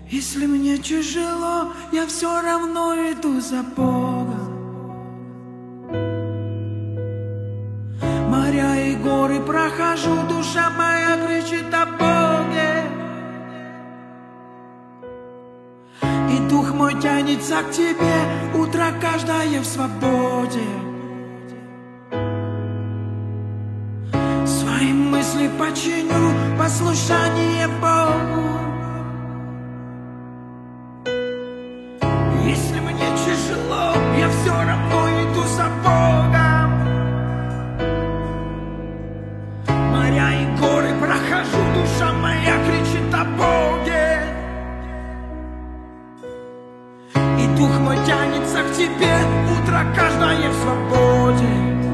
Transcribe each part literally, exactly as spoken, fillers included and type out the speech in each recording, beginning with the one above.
Если мне тяжело, я все равно иду за Богом. Моря и горы прохожу, душа моя кричит о Боге. И дух мой тянется к тебе, утро каждое в свободе. Свои мысли подчиню послушание Богу. Если мне тяжело, я все равно иду за Богом. Моря и горы прохожу, душа моя кричит о Боге. И дух мой тянется к тебе, утро каждое в свободе.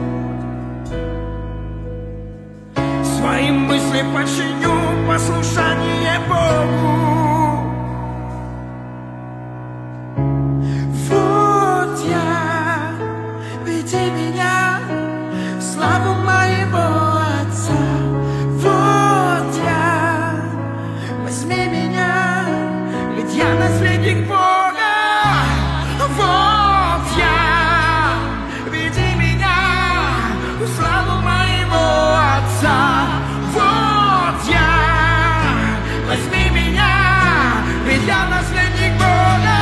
Свои мысли подчиню послушание Богу. Наследник Бога, вот я, веди меня в славу моего Отца. Вот я, возьми меня, ведь я наследник Бога.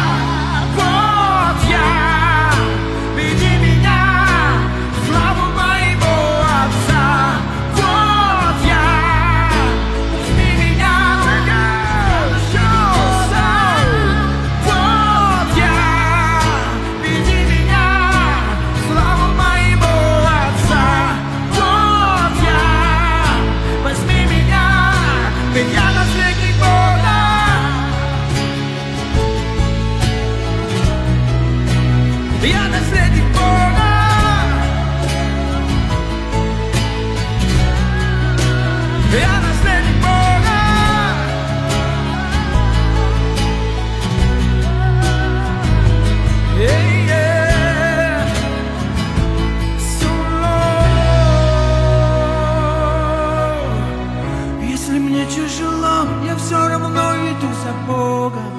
Вот я, веди меня в славу моего Отца. Вот я, возьми меня, ведь я наследник Бога. Я наследник Бога. Я наследник Бога. Эй, эй. Если мне тяжело, я все равно иду за Богом.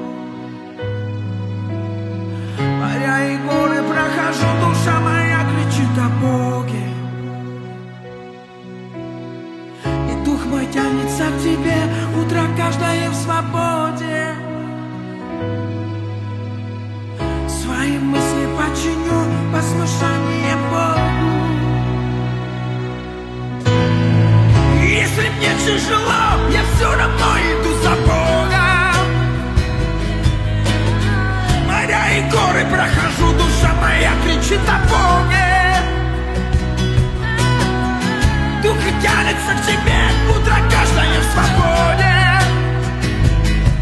Моря и горы прохожу, душа моя кричит о Боге. И дух мой тянется к тебе, утро каждое в свободе. Свои мысли подчиню послушание Богу. Если мне тяжело, я все равно иду за Богом. Моря и горы прохожу, душа моя кричит о Боге. Дух тянется к тебе, утро каждое в свободе.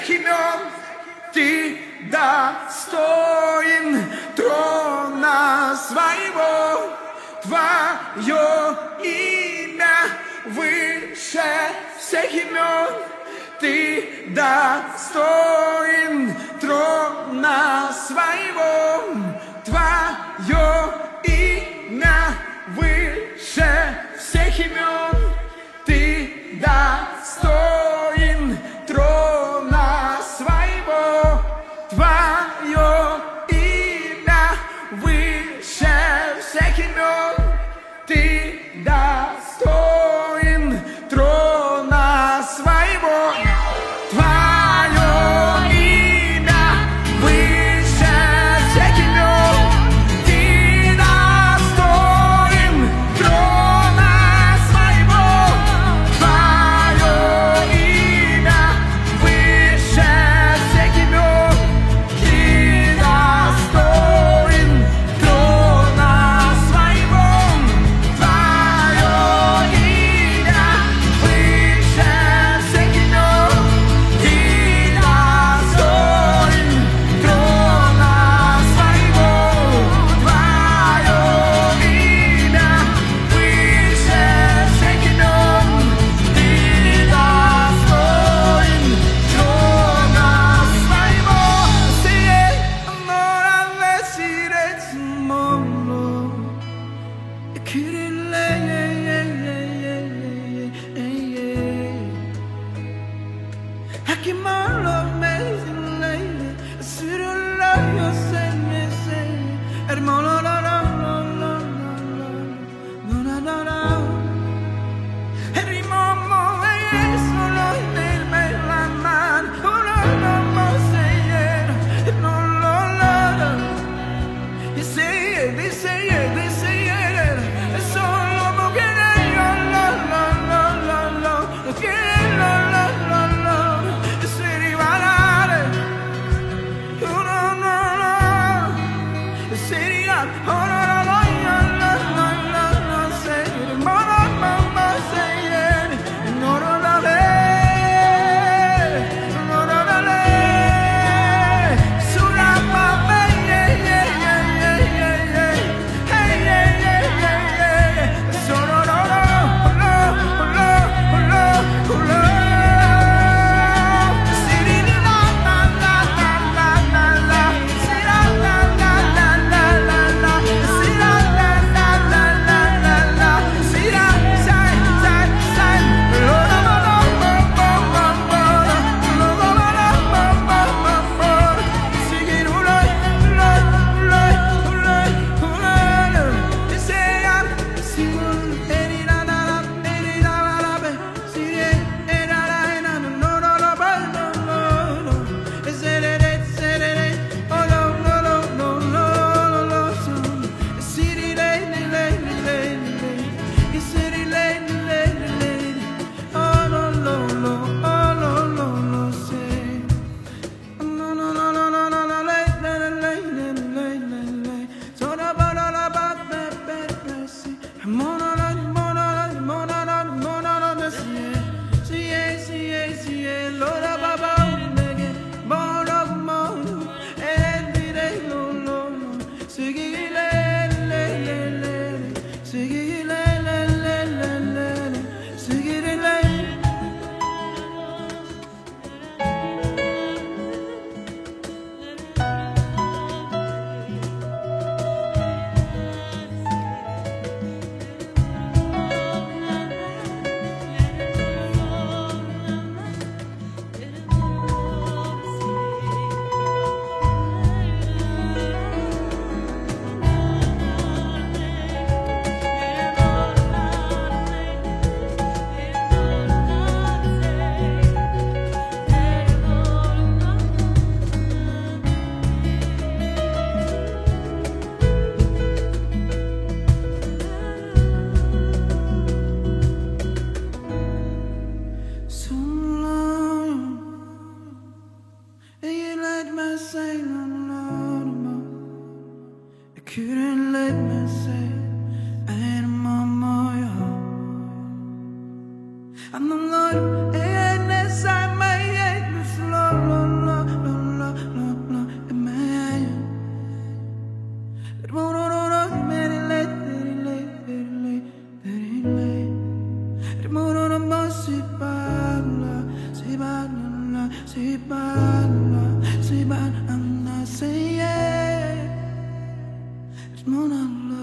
всех имен. Ты достоин трона своего. Твое имя выше всех имен. Ты достоин трона своего. Твое имя выше всех имен. Ты достоин трона своего. Твое имя выше всех имен. Ты достоин трона своего. Твое имя выше всех имен. Ты достоин трона своего. Твое имя выше всех имен. Ты достоин трона своего. Твое имя выше всех имен. Ты достоин трона своего. Твое имя выше всех имен. Ты достоин трона своего. Сие аморале сирец моло. Кирилле Hakimalo mezile Sirullo yo se me se Hermano la la la la la la la la. El rimomo es solo nel melaman. Uno no mo se no lo la. You say it, they say it, they say it. It's solo mujer la la la la la la. La la la la. City valare. You know no no. City up. Oh no no no no no no no. Say it, mama mama say it. No no no no. No no no no. Sura papa yeah yeah yeah yeah yeah yeah. Hey yeah yeah yeah yeah. So no no no no no no no. City la la la la la la la. City la la la la la la la. City la la la la la la la. City la say say say. Lo lo lo lo lo lo lo lo lo lo lo. City lo lo lo lo lo lo. Say I'm single. Eri la la la, eri la la la be. City era la ena no no no no no no no. Say it say it. Oh no no no no no no. City lay lay lay lay lay. City lay lay lay. Oh no no no oh no no no say. No no no no no no no lay lay lay lay lay lay. So da ba da da ba ba ba ba see. Mono la mono la mono la mono la see. See see see lo da ba ba nege. Mono mono e dire lo lo. Sigi le le le le. Sigi le le le le le. Sigi le le. sibanla, sibanla, sibanla, siban ang nasa it's Mona